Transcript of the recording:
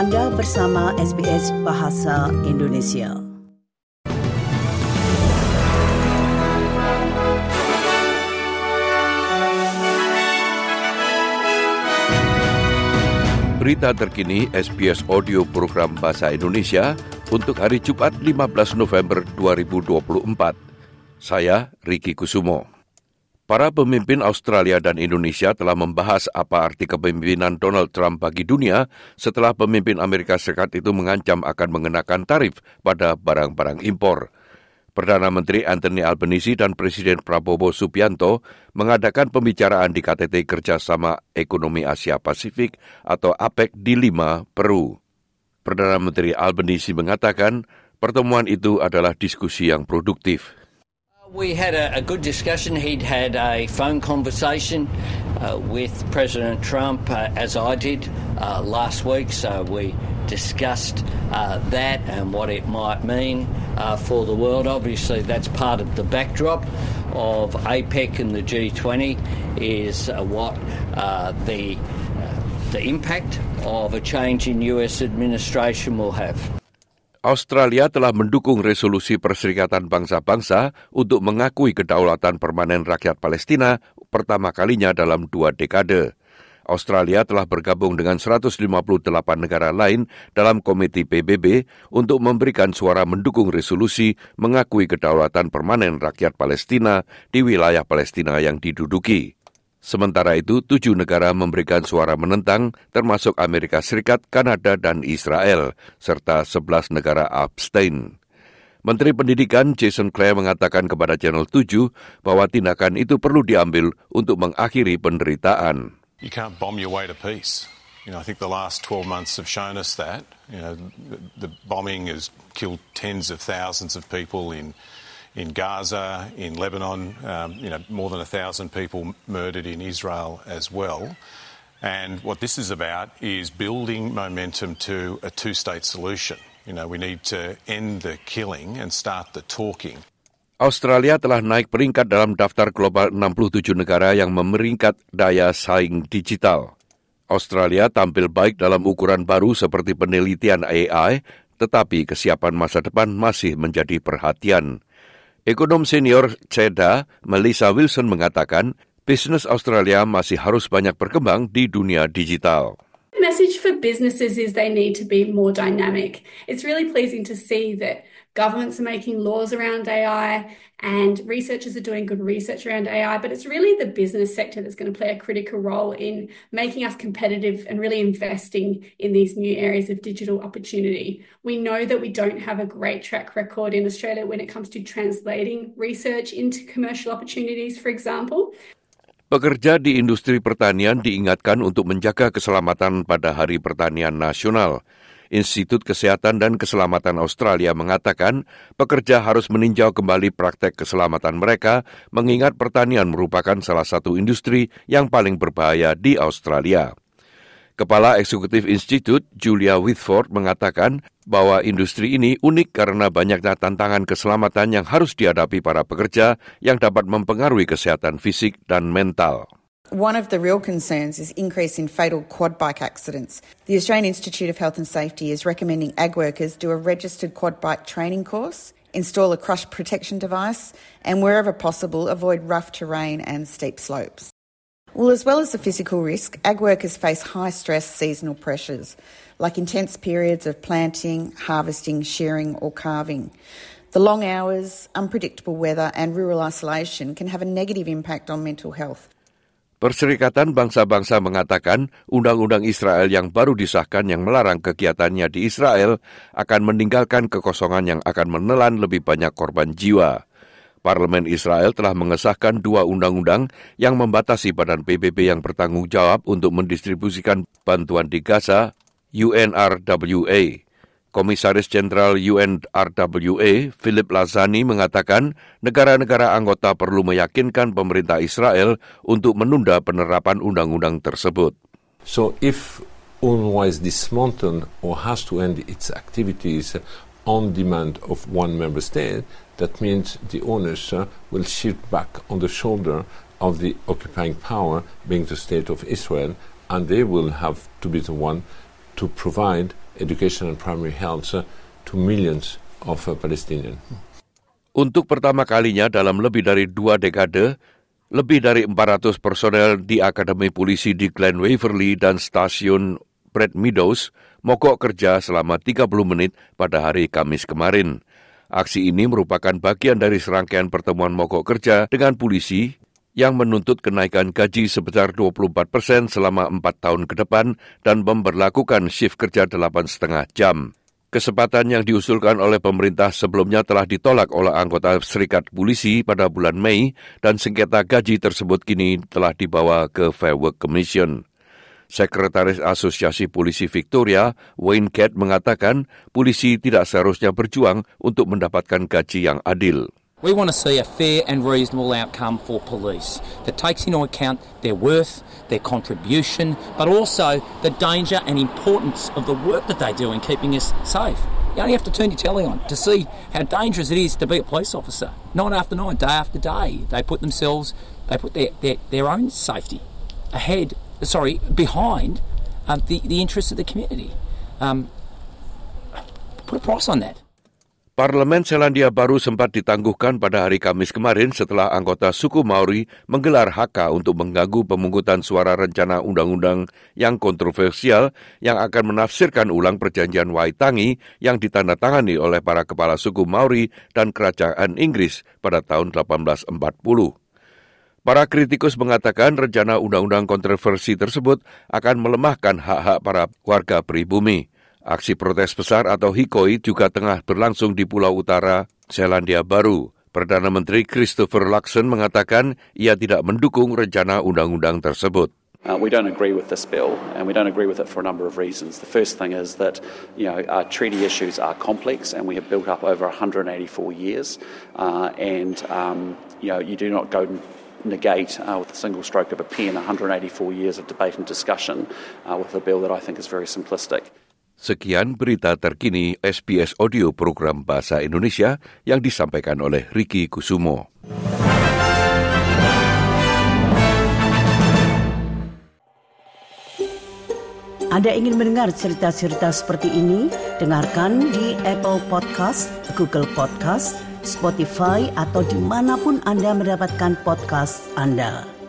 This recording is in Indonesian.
Anda bersama SBS Bahasa Indonesia. Berita terkini SBS Audio Program Bahasa Indonesia untuk hari Jumat 15 November 2024. Saya Riki Kusumo. Para pemimpin Australia dan Indonesia telah membahas apa arti kepemimpinan Donald Trump bagi dunia setelah pemimpin Amerika Serikat itu mengancam akan mengenakan tarif pada barang-barang impor. Perdana Menteri Anthony Albanese dan Presiden Prabowo Subianto mengadakan pembicaraan di KTT Kerjasama Ekonomi Asia Pasifik atau APEC di Lima, Peru. Perdana Menteri Albanese mengatakan pertemuan itu adalah diskusi yang produktif. We had a good discussion. He'd had a phone conversation with President Trump, as I did last week. So we discussed that and what it might mean for the world. Obviously, that's part of the backdrop of APEC and the G20 is what the impact of a change in US administration will have. Australia telah mendukung resolusi Perserikatan Bangsa-Bangsa untuk mengakui kedaulatan permanen rakyat Palestina pertama kalinya dalam 2 dekade. Australia telah bergabung dengan 158 negara lain dalam Komite PBB untuk memberikan suara mendukung resolusi mengakui kedaulatan permanen rakyat Palestina di wilayah Palestina yang diduduki. Sementara itu, 7 negara memberikan suara menentang, termasuk Amerika Serikat, Kanada, dan Israel, serta 11 negara abstain. Menteri Pendidikan Jason Clare mengatakan kepada Channel 7 bahwa tindakan itu perlu diambil untuk mengakhiri penderitaan. You can't bomb your way to peace. I think the last 12 months have shown us that. The bombing has killed tens of thousands of people in Gaza, in Lebanon, more than 1,000 people murdered in Israel as well. And what this is about is building momentum to a two-state solution. We need to end the killing and start the talking. Australia telah naik peringkat dalam daftar global 67 negara yang memeringkat daya saing digital. Australia tampil baik dalam ukuran baru seperti penelitian AI, tetapi kesiapan masa depan masih menjadi perhatian. Ekonom senior CEDA, Melissa Wilson mengatakan, bisnis Australia masih harus banyak berkembang di dunia digital. The message for businesses is they need to be more dynamic. It's really pleasing to see that governments are making laws around AI and researchers are doing good research around AI, but it's really the business sector that's going to play a critical role in making us competitive and really investing in these new areas of digital opportunity. We know that we don't have a great track record in Australia when it comes to translating research into commercial opportunities, for example. Pekerja di industri pertanian diingatkan untuk menjaga keselamatan pada Hari Pertanian Nasional. Institut Kesehatan dan Keselamatan Australia mengatakan pekerja harus meninjau kembali praktek keselamatan mereka mengingat pertanian merupakan salah satu industri yang paling berbahaya di Australia. Kepala Eksekutif Institut, Julia Whitford, mengatakan bahwa industri ini unik karena banyaknya tantangan keselamatan yang harus dihadapi para pekerja yang dapat mempengaruhi kesehatan fisik dan mental. One of the real concerns is increase in fatal quad bike accidents. The Australian Institute of Health and Safety is recommending ag workers do a registered quad bike training course, install a crush protection device, and wherever possible, avoid rough terrain and steep slopes. Well, as well as the physical risk, ag workers face high-stress seasonal pressures, like intense periods of planting, harvesting, shearing or calving. The long hours, unpredictable weather and rural isolation can have a negative impact on mental health. Perserikatan Bangsa-Bangsa mengatakan undang-undang Israel yang baru disahkan yang melarang kegiatannya di Israel akan meninggalkan kekosongan yang akan menelan lebih banyak korban jiwa. Parlemen Israel telah mengesahkan 2 undang-undang yang membatasi badan PBB yang bertanggung jawab untuk mendistribusikan bantuan di Gaza, UNRWA. Komisaris Jenderal UNRWA, Philip Lazani, mengatakan negara-negara anggota perlu meyakinkan pemerintah Israel untuk menunda penerapan undang-undang tersebut. So if UNRWA is dismantled or has to end its activities on demand of one member state, that means the owners will shift back on the shoulder of the occupying power, being the state of Israel, and they will have to be the one to provide education and primary health to millions of Palestinians. Untuk pertama kalinya dalam lebih dari 2 dekade, lebih dari 400 personel di Akademi Polisi di Glen Waverley dan Stasiun Brad Meadows mogok kerja selama 30 menit pada hari Kamis kemarin. Aksi ini merupakan bagian dari serangkaian pertemuan mogok kerja dengan polisi yang menuntut kenaikan gaji sebesar 24% selama 4 tahun ke depan dan memberlakukan shift kerja 8,5 jam. Kesempatan yang diusulkan oleh pemerintah sebelumnya telah ditolak oleh anggota Serikat Polisi pada bulan Mei dan sengketa gaji tersebut kini telah dibawa ke Fair Work Commission. Sekretaris Asosiasi Polisi Victoria, Wayne Catt, mengatakan polisi tidak seharusnya berjuang untuk mendapatkan gaji yang adil. We want to see a fair and reasonable outcome for police that takes into account their worth, their contribution, but also the danger and importance of the work that they do in keeping us safe. You only have to turn your telly on to see how dangerous it is to be a police officer. Night after night, day after day, they put their own safety behind the interests of the community. Put a price on that. Parlemen Selandia Baru sempat ditangguhkan pada hari Kamis kemarin setelah anggota suku Maori menggelar haka untuk mengganggu pemungutan suara rencana undang-undang yang kontroversial yang akan menafsirkan ulang perjanjian Waitangi yang ditandatangani oleh para kepala suku Maori dan kerajaan Inggris pada tahun 1840. Para kritikus mengatakan rencana undang-undang kontroversi tersebut akan melemahkan hak-hak para warga pribumi. Aksi protes besar atau hikoi juga tengah berlangsung di Pulau Utara Selandia Baru. Perdana Menteri Christopher Luxon mengatakan ia tidak mendukung rencana undang-undang tersebut. We don't agree with this bill, and we don't agree with it for a number of reasons. The first thing is that, our treaty issues are complex, and we have built up over 184 years, you do not go negate with a single stroke of a pen 184 years of debate and discussion with a bill that I think is very simplistic. Sekian berita terkini SBS Audio Program Bahasa Indonesia yang disampaikan oleh Ricky Kusumo. Anda ingin mendengar cerita-cerita seperti ini? Dengarkan di Apple Podcast, Google Podcast, Spotify, atau dimanapun Anda mendapatkan podcast Anda.